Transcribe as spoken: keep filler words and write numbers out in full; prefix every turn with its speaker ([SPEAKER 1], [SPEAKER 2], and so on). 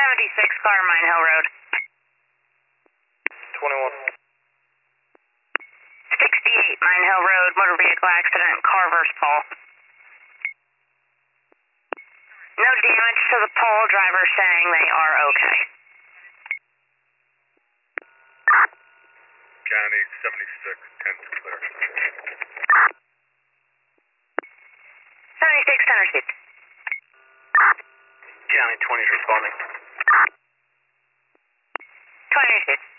[SPEAKER 1] seventy-six car, Mine Hill Road.
[SPEAKER 2] twenty-one.
[SPEAKER 1] sixty-eight Mine Hill Road, motor vehicle accident, car versus pole. No damage to the pole, driver saying they are okay.
[SPEAKER 2] County seventy-six, ten to clear.
[SPEAKER 1] seventy-six, ten received.
[SPEAKER 2] County twenty is responding.
[SPEAKER 1] twenty received.